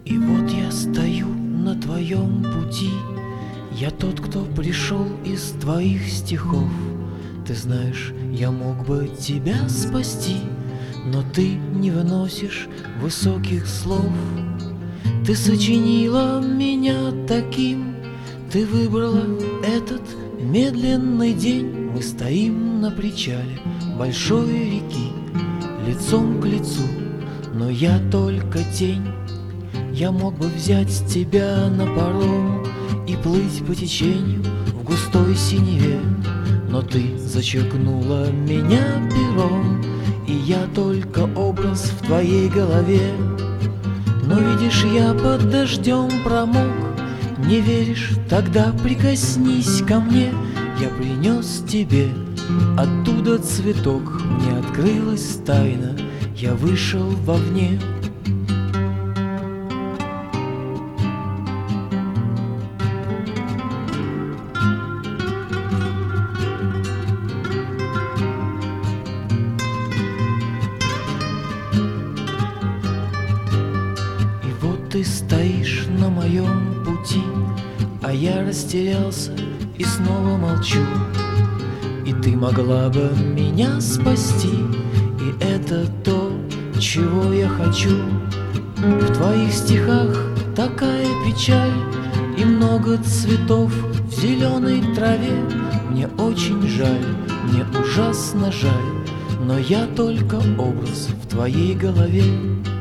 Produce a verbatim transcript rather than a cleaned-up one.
И вот я стою на твоем пути, я тот, кто пришел из твоих стихов. Ты знаешь, я мог бы тебя спасти, но ты не выносишь высоких слов. Ты сочинила меня таким, ты выбрала этот медленный день. Мы стоим на причале большой реки, лицом к лицу, но я только тень. Я мог бы взять тебя на паром и плыть по течению в густой синеве, но ты зачеркнула меня пером, и я только образ в твоей голове. Но видишь, я под дождем промок. Не веришь? Тогда прикоснись ко мне. Я принес тебе оттуда цветок. Мне открылась тайна, я вышел вовне. Ты стоишь на моем пути, а я растерялся и снова молчу. И ты могла бы меня спасти, и это то, чего я хочу. В твоих стихах такая печаль и много цветов в зеленой траве. Мне очень жаль, мне ужасно жаль, но я только образ в твоей голове.